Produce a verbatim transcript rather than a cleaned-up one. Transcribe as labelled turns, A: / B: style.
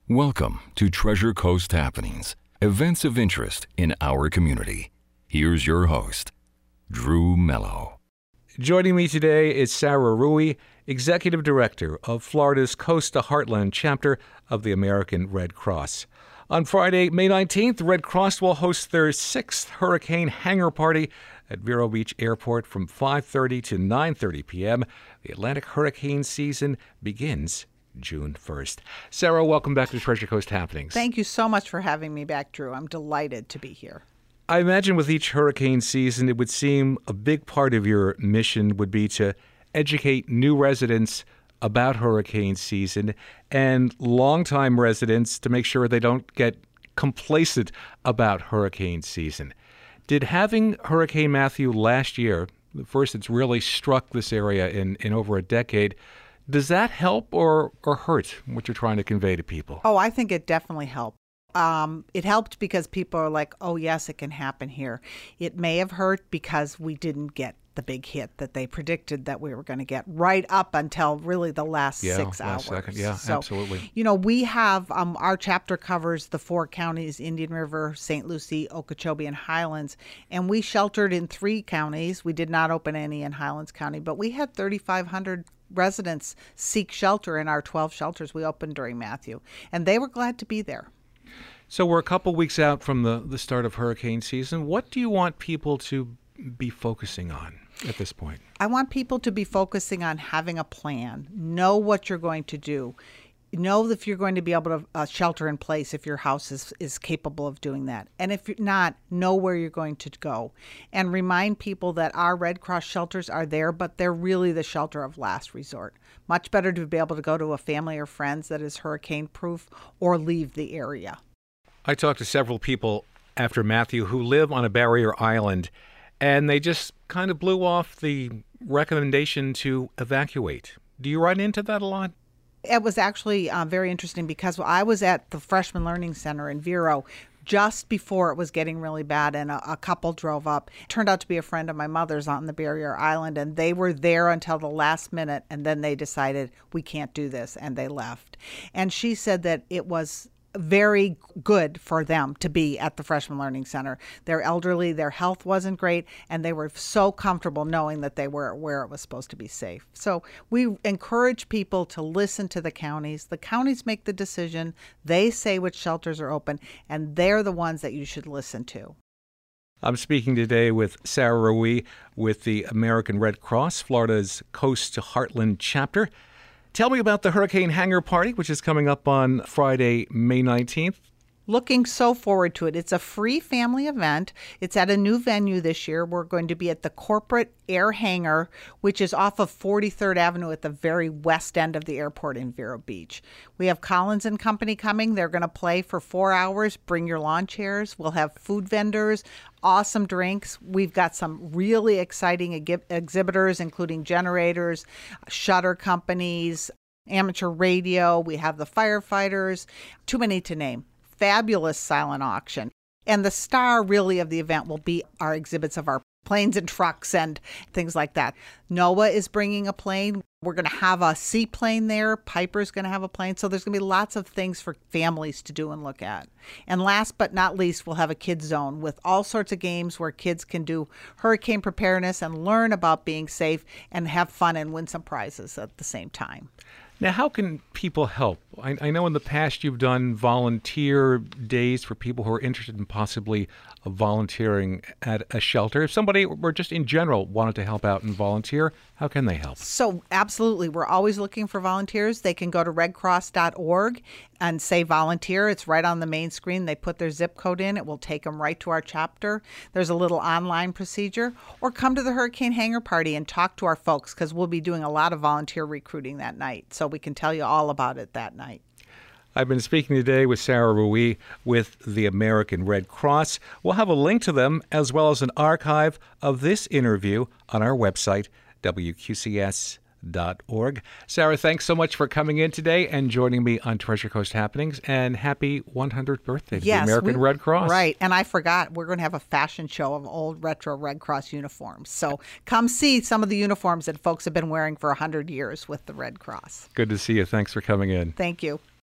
A: Welcome to Treasure Coast Happenings, events of interest in our community. Here's your host, Drew Mello.
B: Joining me today is Sarah Rui, Executive Director of Florida's Coast to Heartland chapter of the American Red Cross. On Friday, May nineteenth, the Red Cross will host their sixth Hurricane Hangar Party at Vero Beach Airport from five thirty to nine thirty p.m. The Atlantic hurricane season begins June first. Sarah, welcome back to Treasure Coast Happenings.
C: Thank you so much for having me back, Drew. I'm delighted to be here.
B: I imagine with each hurricane season, it would seem a big part of your mission would be to educate new residents about hurricane season and longtime residents to make sure they don't get complacent about hurricane season. Did having Hurricane Matthew last year, the first it's really struck this area in, in over a decade, does that help or, or hurt what you're trying to convey to people?
C: Oh, I think it definitely helped. Um, it helped because people are like, oh, yes, it can happen here. It may have hurt because we didn't get the big hit that they predicted that we were going to get right up until really the last
B: yeah,
C: six
B: last
C: hours.
B: Second. Yeah,
C: so,
B: absolutely.
C: You know, we have, um, our chapter covers the four counties, Indian River, Saint Lucie, Okeechobee, and Highlands. And we sheltered in three counties. We did not open any in Highlands County, but we had thirty-five hundred residents seek shelter in our twelve shelters we opened during Matthew. And they were glad to be there.
B: So we're a couple weeks out from the, the start of hurricane season. What do you want people to be focusing on at this point?
C: I want people to be focusing on having a plan. Know what you're going to do. Know if you're going to be able to uh, shelter in place if your house is, is capable of doing that. And if you're not, know where you're going to go. And remind people that our Red Cross shelters are there, but they're really the shelter of last resort. Much better to be able to go to a family or friends that is hurricane-proof or leave the area.
B: I talked to several people after Matthew who live on a barrier island, and they just kind of blew off the recommendation to evacuate. Do you run into that a lot?
C: It was actually uh, very interesting because I was at the Freshman Learning Center in Vero just before it was getting really bad, and a, a couple drove up. It turned out to be a friend of my mother's on the barrier island, and they were there until the last minute, and then they decided, we can't do this, and they left. And she said that it was very good for them to be at the Freshman Learning Center. They're elderly, their health wasn't great, and they were so comfortable knowing that they were where it was supposed to be safe. So we encourage people to listen to the counties. The counties make the decision. They say which shelters are open, and they're the ones that you should listen to.
B: I'm speaking today with Sarah Rui with the American Red Cross, Florida's Coast to Heartland chapter. Tell me about the Hurricane Hangar Party, which is coming up on Friday, May nineteenth.
C: Looking so forward to it. It's a free family event. It's at a new venue this year. We're going to be at the Corporate Air Hangar, which is off of forty-third Avenue at the very west end of the airport in Vero Beach. We have Collins and Company coming. They're going to play for four hours. Bring your lawn chairs. We'll have food vendors, awesome drinks. We've got some really exciting ex- exhibitors, including generators, shutter companies, amateur radio. We have the firefighters. Too many to name. Fabulous silent auction. And the star really of the event will be our exhibits of our planes and trucks and things like that. NOAA is bringing a plane. We're going to have a seaplane there. Piper's going to have a plane. So there's going to be lots of things for families to do and look at. And last but not least, we'll have a kids zone with all sorts of games where kids can do hurricane preparedness and learn about being safe and have fun and win some prizes at the same time.
B: Now, how can people help? I, I know in the past you've done volunteer days for people who are interested in possibly volunteering at a shelter. If somebody, or just in general, wanted to help out and volunteer, how can they help?
C: So absolutely. We're always looking for volunteers. They can go to red cross dot org and say volunteer. It's right on the main screen. They put their zip code in. It will take them right to our chapter. There's a little online procedure. Or come to the Hurricane Hangar Party and talk to our folks, because we'll be doing a lot of volunteer recruiting that night. So we can tell you all about it that night.
B: I've been speaking today with Sarah Rui with the American Red Cross. We'll have a link to them as well as an archive of this interview on our website, W Q C S dot org. Sarah, thanks so much for coming in today and joining me on Treasure Coast Happenings, and happy one hundredth birthday to
C: yes,
B: the American
C: we,
B: Red Cross.
C: Right, and I forgot, we're going to have a fashion show of old retro Red Cross uniforms. So come see some of the uniforms that folks have been wearing for one hundred years with the Red Cross.
B: Good to see you. Thanks for coming in.
C: Thank you.